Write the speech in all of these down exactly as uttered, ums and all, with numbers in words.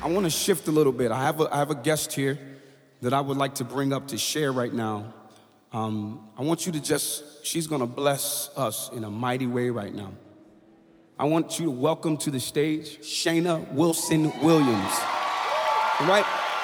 I want to shift a little bit. I have a, I have a guest here that I would like to bring up to share right now. Um, I want you to just, she's going to bless us in a mighty way right now. I want you to welcome to the stage Shayna Wilson Williams. All right?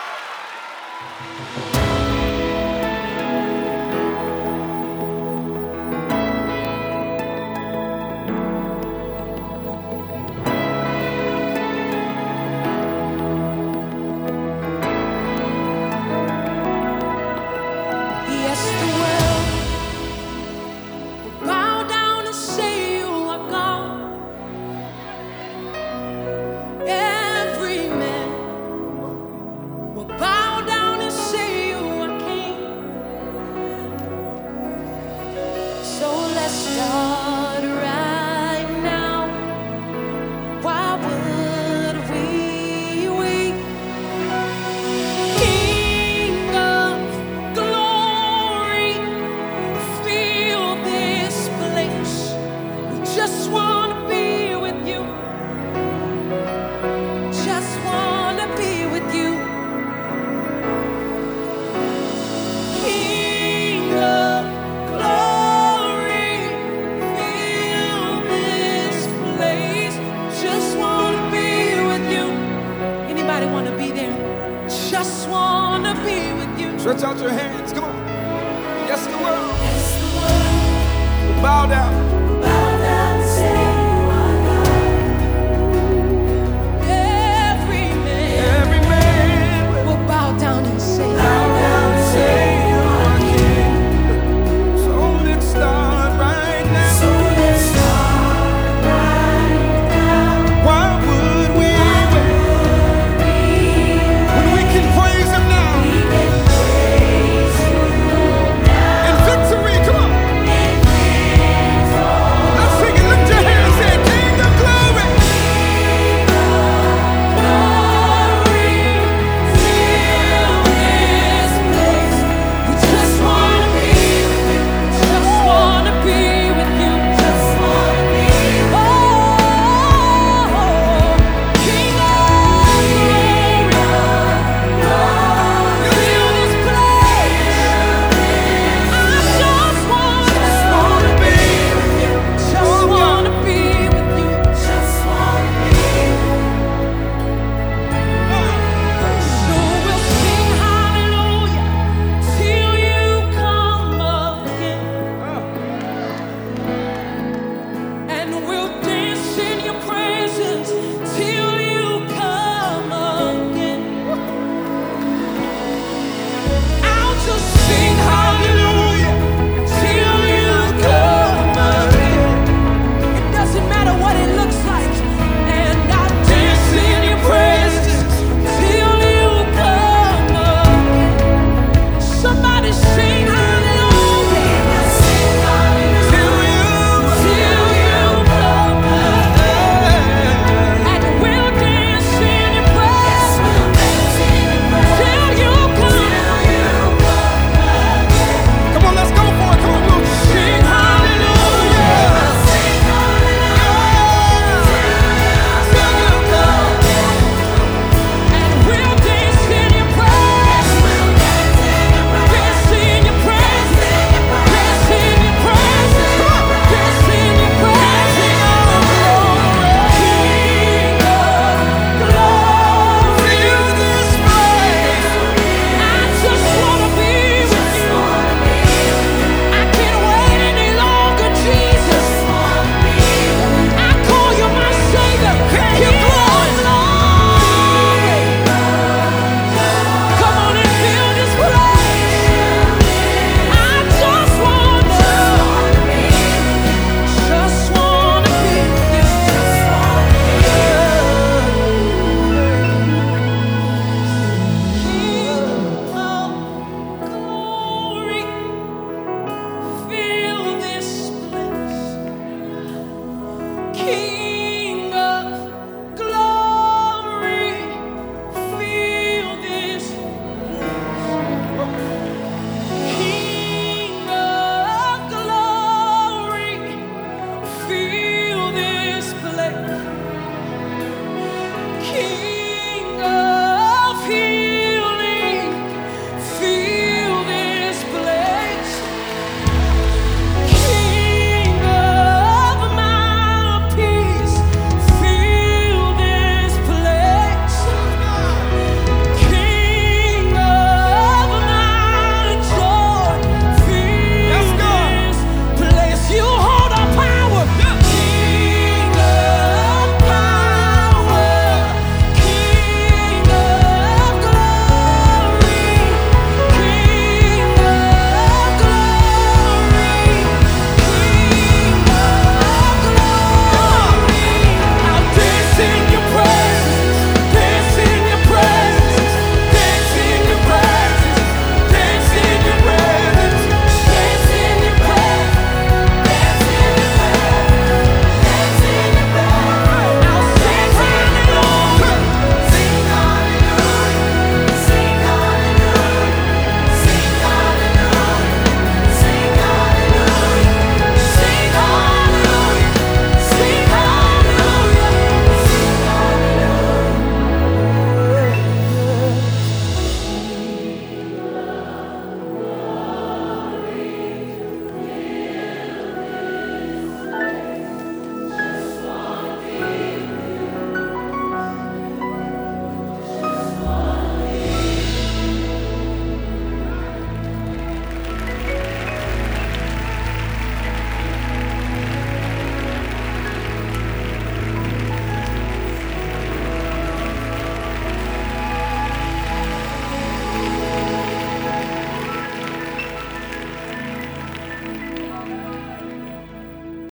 Stretch out your hands, come on. Yes, the world. Yes, the world. Bow down.